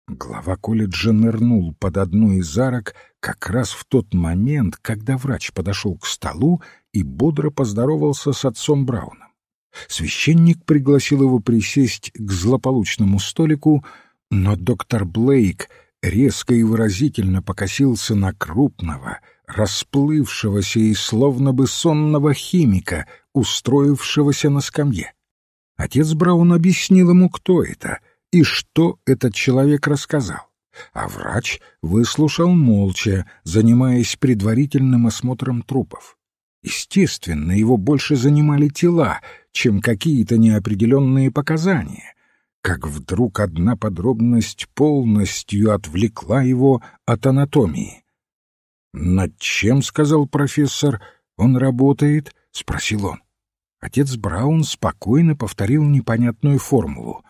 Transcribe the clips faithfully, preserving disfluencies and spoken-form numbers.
Глава колледжа нырнул под одну из арок как раз в тот момент, когда врач подошел к столу и бодро поздоровался с отцом Брауном. Священник пригласил его присесть к злополучному столику, но доктор Блейк резко и выразительно покосился на крупного, расплывшегося и словно бы сонного химика, устроившегося на скамье. Отец Браун объяснил ему, кто это и что этот человек рассказал, а врач выслушал молча, занимаясь предварительным осмотром трупов. Естественно, его больше занимали тела, чем какие-то неопределенные показания, как вдруг одна подробность полностью отвлекла его от анатомии. «Над чем, — сказал профессор, — он работает?» — спросил он. Отец Браун спокойно повторил непонятную формулу.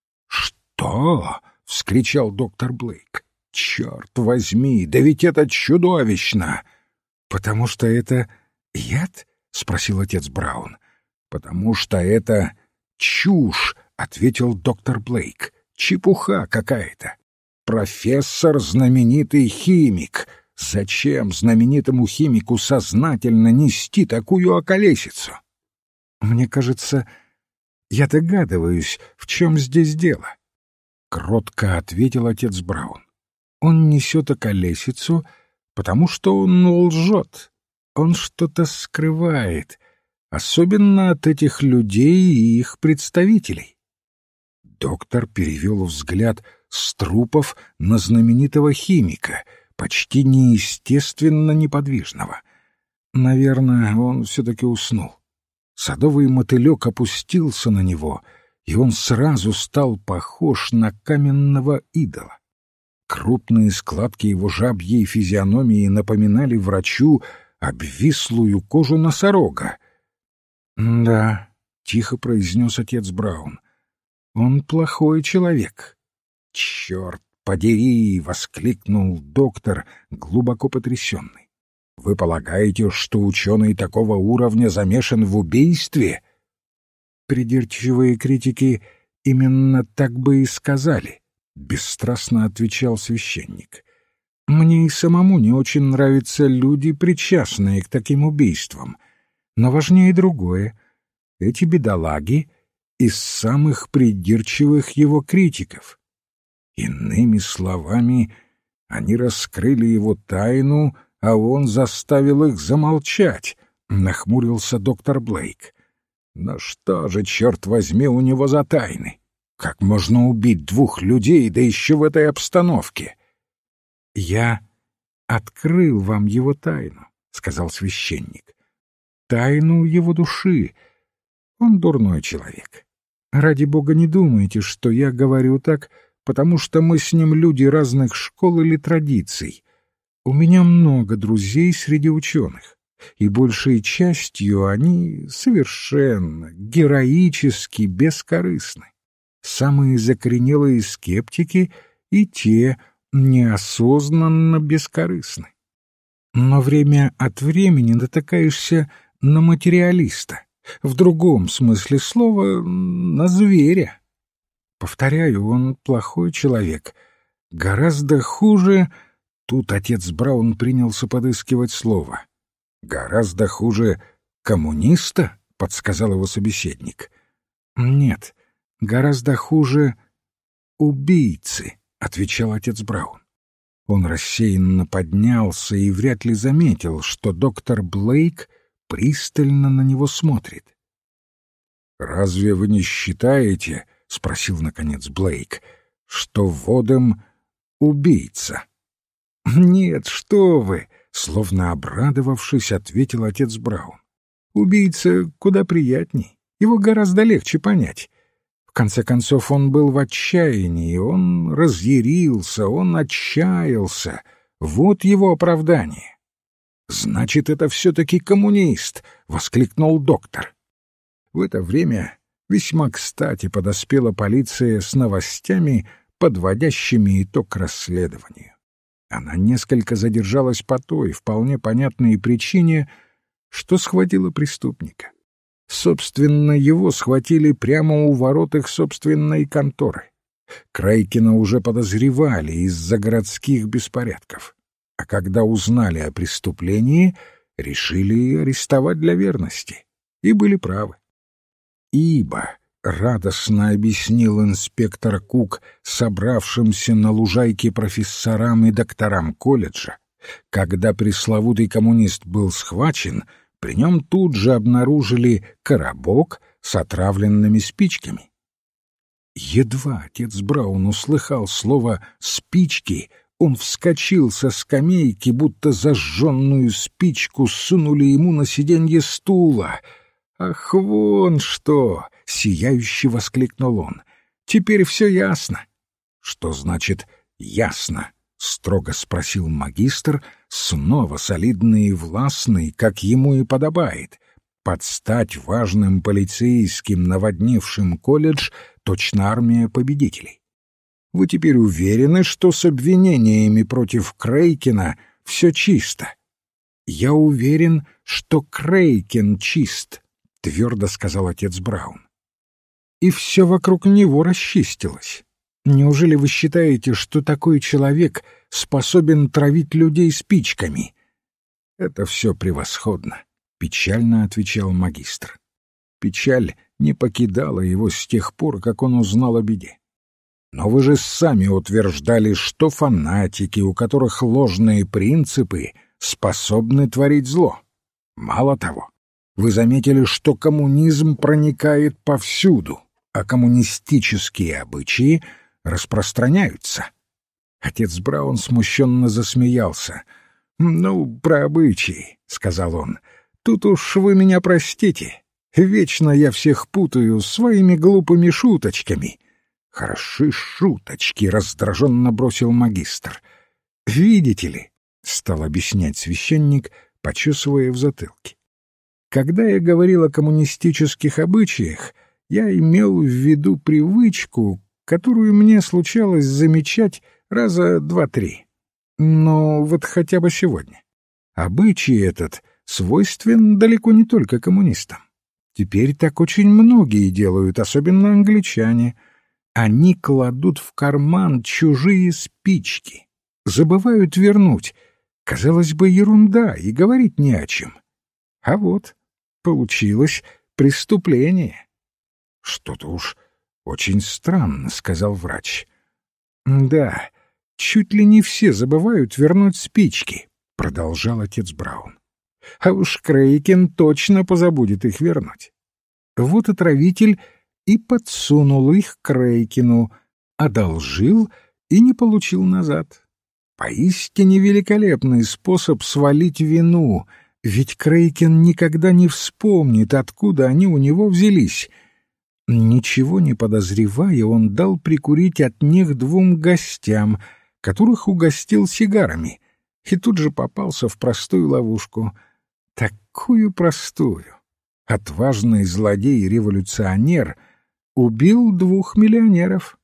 «Что?» — вскричал доктор Блейк. «Черт возьми, да ведь это чудовищно!» «Потому что это яд?» — спросил отец Браун. «Потому что это чушь», — ответил доктор Блейк. «Чепуха какая-то. Профессор — знаменитый химик. Зачем знаменитому химику сознательно нести такую околесицу?» «Мне кажется, я догадываюсь, в чем здесь дело», — кротко ответил отец Браун. «Он несет околесицу, потому что он лжет. Он что-то скрывает, особенно от этих людей и их представителей». Доктор перевел взгляд с трупов на знаменитого химика, почти неестественно неподвижного. Наверное, он все-таки уснул. Садовый мотылек опустился на него, и он сразу стал похож на каменного идола. Крупные складки его жабьей физиономии напоминали врачу обвислую кожу носорога. «Да», — тихо произнес отец Браун, — «он плохой человек». «Черт подери!» — воскликнул доктор, глубоко потрясенный. «Вы полагаете, что ученый такого уровня замешан в убийстве?» «Придирчивые критики именно так бы и сказали», — бесстрастно отвечал священник. «Мне и самому не очень нравятся люди, причастные к таким убийствам. Но важнее другое. Эти бедолаги из самых придирчивых его критиков. Иными словами, они раскрыли его тайну, а он заставил их замолчать», — нахмурился доктор Блейк. «Но что же, черт возьми, у него за тайны? Как можно убить двух людей, да еще в этой обстановке?» «Я открыл вам его тайну», — сказал священник. «Тайну его души. Он дурной человек. Ради бога, не думайте, что я говорю так, потому что мы с ним люди разных школ или традиций. У меня много друзей среди ученых, и большей частью они совершенно, героически бескорыстны. Самые закоренелые скептики и те неосознанно бескорыстны. Но время от времени натыкаешься на материалиста, в другом смысле слова — на зверя. Повторяю, он плохой человек, гораздо хуже... Тут отец Браун принялся подыскивать слово. «Гораздо хуже коммуниста?» — подсказал его собеседник. «Нет, гораздо хуже убийцы», — отвечал отец Браун. Он рассеянно поднялся и вряд ли заметил, что доктор Блейк пристально на него смотрит. «Разве вы не считаете, — спросил наконец Блейк, — что Водем убийца?» «Нет, что вы!» — словно обрадовавшись, ответил отец Браун. «Убийца куда приятней, его гораздо легче понять. В конце концов, он был в отчаянии, он разъярился, он отчаялся. Вот его оправдание». «Значит, это все-таки коммунист!» — воскликнул доктор. В это время весьма кстати подоспела полиция с новостями, подводящими итог расследованию. Она несколько задержалась по той вполне понятной причине, что схватила преступника. Собственно, его схватили прямо у ворот их собственной конторы. Крейкина уже подозревали из-за городских беспорядков, а когда узнали о преступлении, решили арестовать для верности, и были правы. Ибо, радостно объяснил инспектор Кук собравшимся на лужайке профессорам и докторам колледжа, когда пресловутый коммунист был схвачен, при нем тут же обнаружили коробок с отравленными спичками. Едва отец Браун услыхал слово «спички», он вскочил со скамейки, будто зажженную спичку сунули ему на сиденье стула. «Ах, вон что!» — сияюще воскликнул он. «Теперь все ясно». «Что значит «ясно»?» — строго спросил магистр, снова солидный и властный, как ему и подобает, под стать важным полицейским, наводнившим колледж, точно армия победителей. «Вы теперь уверены, что с обвинениями против Крейкина все чисто?» «Я уверен, что Крейкин чист», — твердо сказал отец Браун. «И все вокруг него расчистилось. Неужели вы считаете, что такой человек способен травить людей спичками?» «Это все превосходно», — печально отвечал магистр. Печаль не покидала его с тех пор, как он узнал о беде. «Но вы же сами утверждали, что фанатики, у которых ложные принципы, способны творить зло. Мало того, вы заметили, что коммунизм проникает повсюду, а коммунистические обычаи распространяются». Отец Браун смущенно засмеялся. «Ну, про обычаи», — сказал он, — «тут уж вы меня простите. Вечно я всех путаю своими глупыми шуточками». «Хороши шуточки», — раздраженно бросил магистр. «Видите ли», — стал объяснять священник, почесывая в затылке, «когда я говорил о коммунистических обычаях, я имел в виду привычку, которую мне случалось замечать раза два-три. Но вот хотя бы сегодня. Обычай этот свойствен далеко не только коммунистам. Теперь так очень многие делают, особенно англичане. Они кладут в карман чужие спички, забывают вернуть. Казалось бы, ерунда, и говорить не о чем. А вот получилось преступление». «Что-то уж очень странно», — сказал врач. «Да, чуть ли не все забывают вернуть спички», — продолжал отец Браун. «А уж Крейкин точно позабудет их вернуть. Вот отравитель и подсунул их Крейкину, одолжил и не получил назад. Поистине великолепный способ свалить вину, ведь Крейкин никогда не вспомнит, откуда они у него взялись». Ничего не подозревая, он дал прикурить от них двум гостям, которых угостил сигарами, и тут же попался в простую ловушку. Такую простую. Отважный злодей-революционер убил двух миллионеров.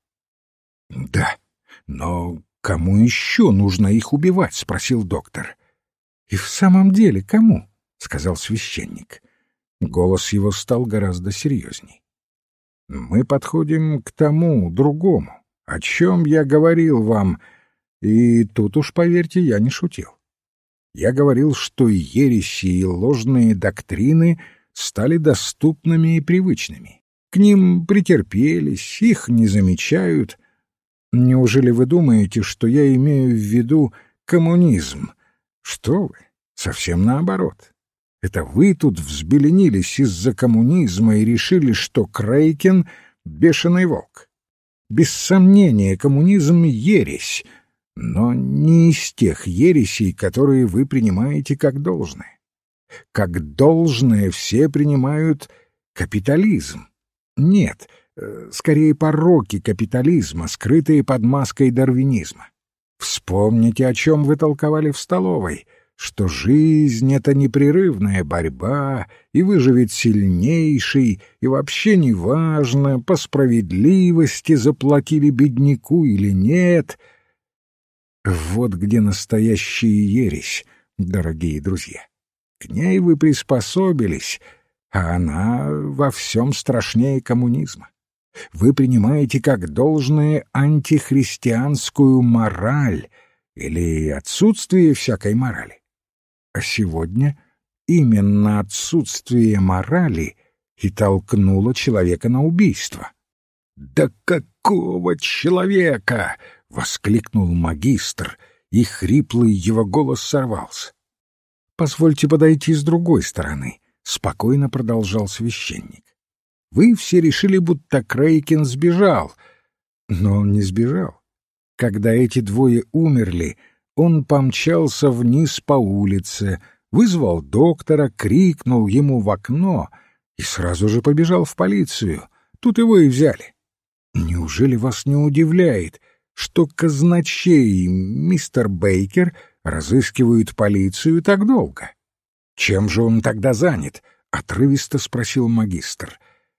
«Да, но кому еще нужно их убивать?» — спросил доктор. «И в самом деле кому?» — сказал священник. Голос его стал гораздо серьезней. «Мы подходим к тому, другому, о чем я говорил вам, и тут уж, поверьте, я не шутил. Я говорил, что и ереси, и ложные доктрины стали доступными и привычными. К ним претерпелись, их не замечают. Неужели вы думаете, что я имею в виду коммунизм? Что вы, совсем наоборот. Это вы тут взбеленились из-за коммунизма и решили, что Крейкин — бешеный волк. Без сомнения, коммунизм — ересь, но не из тех ересей, которые вы принимаете как должное. Как должное все принимают капитализм. Нет, скорее пороки капитализма, скрытые под маской дарвинизма. Вспомните, о чем вы толковали в столовой, что жизнь — это непрерывная борьба, и выживет сильнейший, и вообще неважно, по справедливости заплатили бедняку или нет. Вот где настоящая ересь, дорогие друзья. К ней вы приспособились, а она во всем страшнее коммунизма. Вы принимаете как должное антихристианскую мораль или отсутствие всякой морали. А сегодня именно отсутствие морали и толкнуло человека на убийство. «Да какого человека!» — воскликнул магистр, и хриплый его голос сорвался. «Позвольте подойти с другой стороны», — спокойно продолжал священник. «Вы все решили, будто Крейкин сбежал, но он не сбежал. Когда эти двое умерли, он помчался вниз по улице, вызвал доктора, крикнул ему в окно и сразу же побежал в полицию. Тут его и взяли. Неужели вас не удивляет, что казначей мистер Бейкер разыскивают полицию так долго? Чем же он тогда занят? — отрывисто спросил магистр.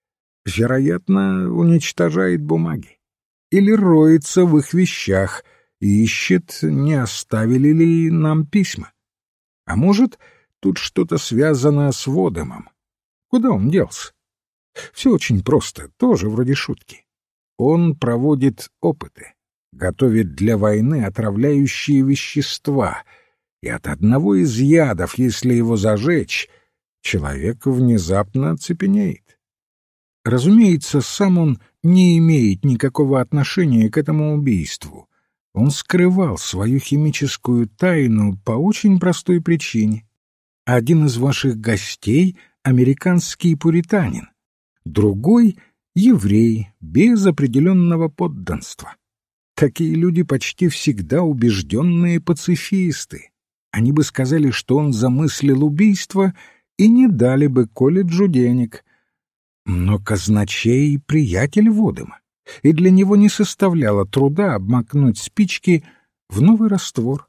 Вероятно, уничтожает бумаги. Или роется в их вещах и ищет, не оставили ли нам письма. А может, тут что-то связано с Водемом. Куда он делся? Все очень просто, тоже вроде шутки. Он проводит опыты, готовит для войны отравляющие вещества, и от одного из ядов, если его зажечь, человек внезапно оцепенеет. Разумеется, сам он не имеет никакого отношения к этому убийству. Он скрывал свою химическую тайну по очень простой причине. Один из ваших гостей — американский пуританин, другой — еврей без определенного подданства. Такие люди почти всегда убежденные пацифисты. Они бы сказали, что он замыслил убийство, и не дали бы колледжу денег. Но казначей — приятель Водема, и для него не составляло труда обмакнуть спички в новый раствор.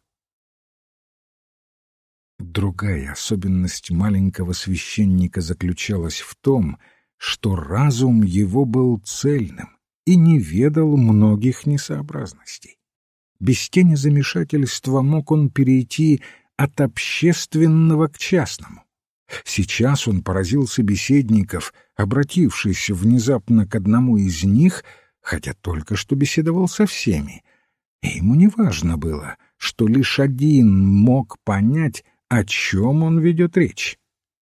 Другая особенность маленького священника заключалась в том, что разум его был цельным и не ведал многих несообразностей. Без тени замешательства мог он перейти от общественного к частному. Сейчас он поразил собеседников, обратившись внезапно к одному из них, хотя только что беседовал со всеми, и ему не важно было, что лишь один мог понять, о чем он ведет речь.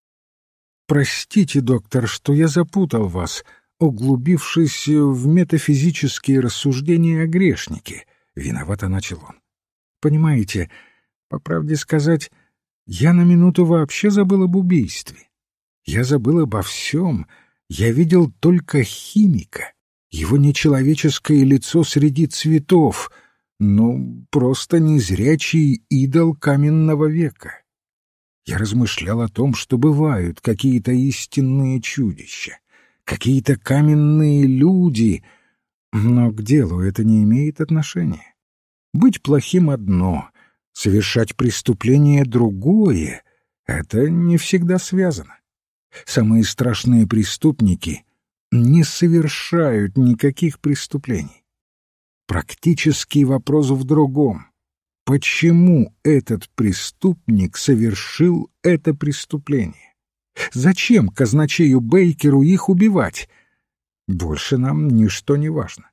«Простите, доктор, что я запутал вас, углубившись в метафизические рассуждения о грешнике», — виновато начал он. «Понимаете, по правде сказать, я на минуту вообще забыл об убийстве. Я забыл обо всем, я видел только химика, его нечеловеческое лицо среди цветов, ну, просто незрячий идол каменного века. Я размышлял о том, что бывают какие-то истинные чудища, какие-то каменные люди, но к делу это не имеет отношения. Быть плохим — одно, совершать преступление — другое — это не всегда связано. Самые страшные преступники не совершают никаких преступлений. Практический вопрос в другом. Почему этот преступник совершил это преступление? Зачем казначею Бейкеру их убивать? Больше нам ничто не важно.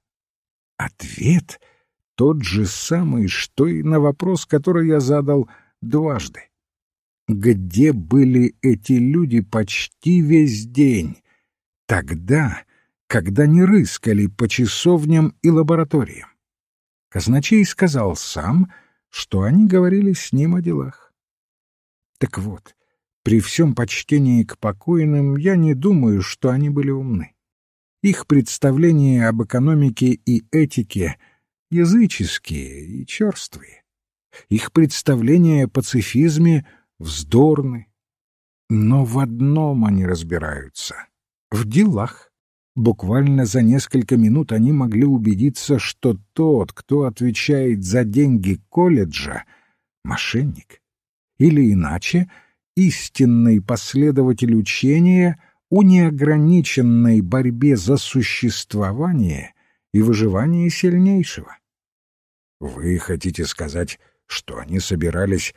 Ответ тот же самый, что и на вопрос, который я задал дважды. Где были эти люди почти весь день? Тогда, когда не рыскали по часовням и лабораториям. Казначей сказал сам, что они говорили с ним о делах. Так вот, при всем почтении к покойным, я не думаю, что они были умны. Их представления об экономике и этике языческие и черствые. Их представления о пацифизме вздорны. Но в одном они разбираются — в делах. Буквально за несколько минут они могли убедиться, что тот, кто отвечает за деньги колледжа, — мошенник. Или иначе, истинный последователь учения о неограниченной борьбе за существование и выживание сильнейшего. Вы хотите сказать, что они собирались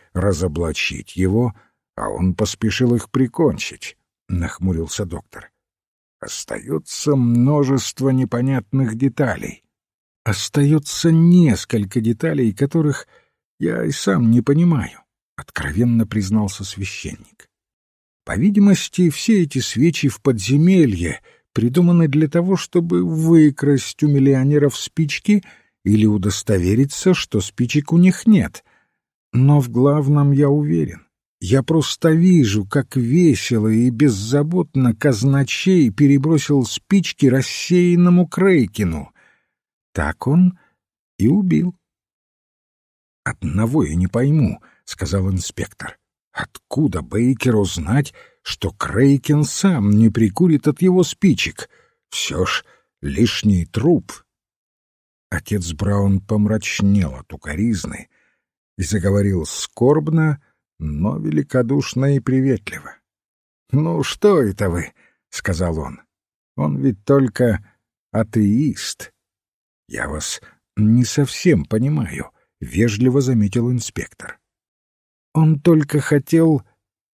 разоблачить его, а он поспешил их прикончить? — нахмурился доктор. Остается множество непонятных деталей. Остается несколько деталей, которых я и сам не понимаю, — откровенно признался священник. По видимости, все эти свечи в подземелье придуманы для того, чтобы выкрасть у миллионеров спички или удостовериться, что спичек у них нет. Но в главном я уверен. Я просто вижу, как весело и беззаботно казначей перебросил спички рассеянному Крейкину. Так он и убил. «Одного я не пойму», — сказал инспектор. «Откуда Бейкеру знать, что Крейкин сам не прикурит от его спичек? Все ж лишний труп». Отец Браун помрачнел от укоризны и заговорил скорбно, но великодушно и приветливо. «Ну что это вы?» — сказал он. «Он ведь только атеист». «Я вас не совсем понимаю», — вежливо заметил инспектор. «Он только хотел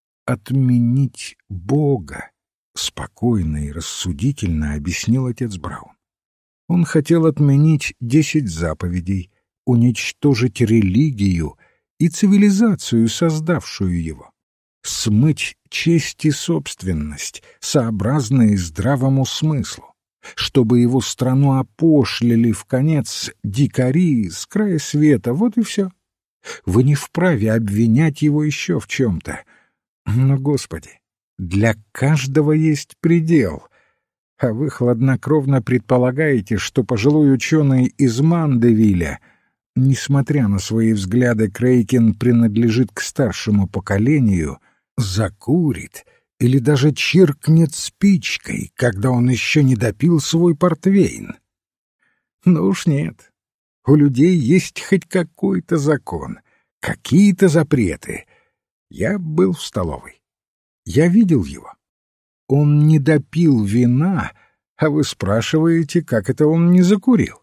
отменить Бога», — спокойно и рассудительно объяснил отец Браун. «Он хотел отменить десять заповедей, уничтожить религию и цивилизацию, создавшую его, смыть честь и собственность, сообразные здравому смыслу, чтобы его страну опошлили вконец дикари с края света, вот и все. Вы не вправе обвинять его еще в чем-то. Но, Господи, для каждого есть предел, а вы хладнокровно предполагаете, что пожилой ученый из Мандевиля, несмотря на свои взгляды, Крейкин принадлежит к старшему поколению, закурит или даже чиркнет спичкой, когда он еще не допил свой портвейн. Ну уж нет. У людей есть хоть какой-то закон, какие-то запреты. Я был в столовой. Я видел его. Он не допил вина, а вы спрашиваете, как это он не закурил.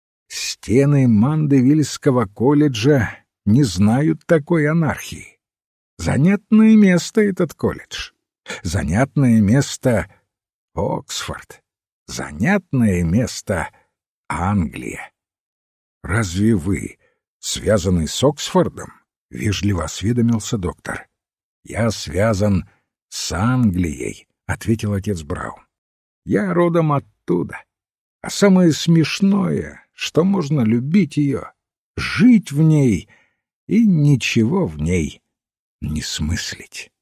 Стены Мандевильского колледжа не знают такой анархии. Занятное место этот колледж. Занятное место Оксфорд. Занятное место Англия. «Разве вы связаны с Оксфордом?» — вежливо осведомился доктор. «Я связан с Англией», — ответил отец Браун. «Я родом оттуда. А самое смешное, что можно любить ее, жить в ней и ничего в ней не смыслить».